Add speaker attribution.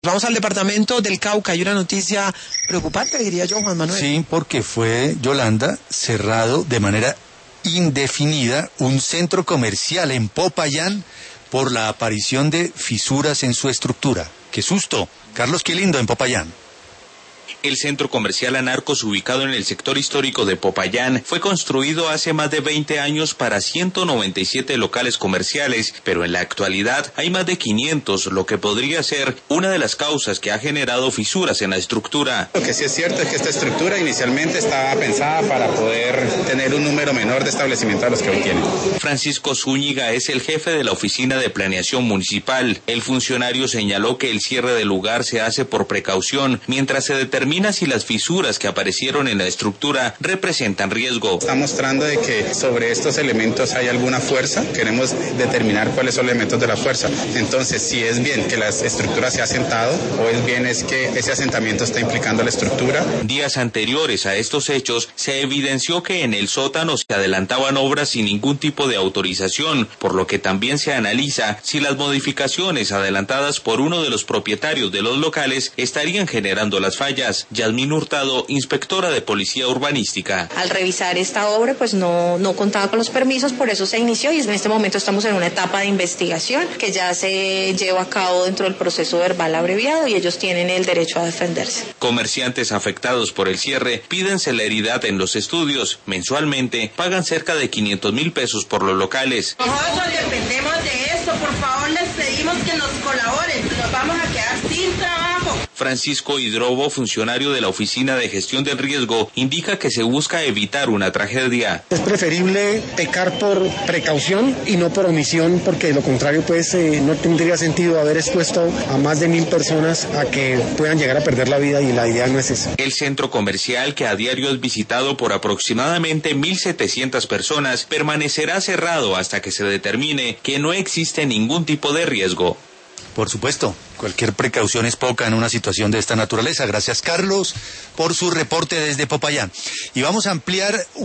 Speaker 1: Vamos al departamento del Cauca. Hay una noticia preocupante, diría yo, Juan Manuel.
Speaker 2: Sí, porque fue, Yolanda, cerrado de manera indefinida un centro comercial en Popayán por la aparición de fisuras en su estructura. ¡Qué susto! Carlos Quilindo en Popayán.
Speaker 3: El centro comercial Anarcos, ubicado en el sector histórico de Popayán, fue construido hace más de 20 años para 197 locales comerciales, pero en la actualidad hay más de 500, lo que podría ser una de las causas que ha generado fisuras en la estructura.
Speaker 4: Lo que sí es cierto es que esta estructura inicialmente estaba pensada para poder tener un número menor de establecimientos a los que hoy tiene.
Speaker 3: Francisco Zúñiga es el jefe de la Oficina de Planeación Municipal. El funcionario señaló que el cierre del lugar se hace por precaución, mientras se determina si las fisuras que aparecieron en la estructura representan riesgo.
Speaker 4: Está mostrando de que sobre estos elementos hay alguna fuerza. Queremos determinar cuáles son los elementos de la fuerza. Entonces, si es bien que la estructura se ha asentado o es bien es que ese asentamiento está implicando la estructura.
Speaker 3: Días anteriores a estos hechos, se evidenció que en el sótano se adelantaban obras sin ningún tipo de autorización, por lo que también se analiza si las modificaciones adelantadas por uno de los propietarios de los locales estarían generando las fallas. Yasmín Hurtado, inspectora de Policía Urbanística.
Speaker 5: Al revisar esta obra, pues no contaba con los permisos, por eso se inició y en este momento estamos en una etapa de investigación que ya se lleva a cabo dentro del proceso verbal abreviado y ellos tienen el derecho a defenderse.
Speaker 3: Comerciantes afectados por el cierre piden celeridad en los estudios. Mensualmente pagan cerca de 500,000 pesos por los locales.
Speaker 6: Nosotros dependemos de esto, por favor les pedimos que nos colaboren, nos vamos a quedar sin trabajo.
Speaker 3: Francisco Hidrobo, funcionario de la Oficina de Gestión del Riesgo, indica que se busca evitar una tragedia.
Speaker 7: Es preferible pecar por precaución y no por omisión, porque de lo contrario pues no tendría sentido haber expuesto a más de 1,000 personas a que puedan llegar a perder la vida y la idea no es esa.
Speaker 3: El centro comercial, que a diario es visitado por aproximadamente 1,700 personas, permanecerá cerrado hasta que se determine que no existe ningún tipo de riesgo.
Speaker 2: Por supuesto, cualquier precaución es poca en una situación de esta naturaleza. Gracias, Carlos, por su reporte desde Popayán. Y vamos a ampliar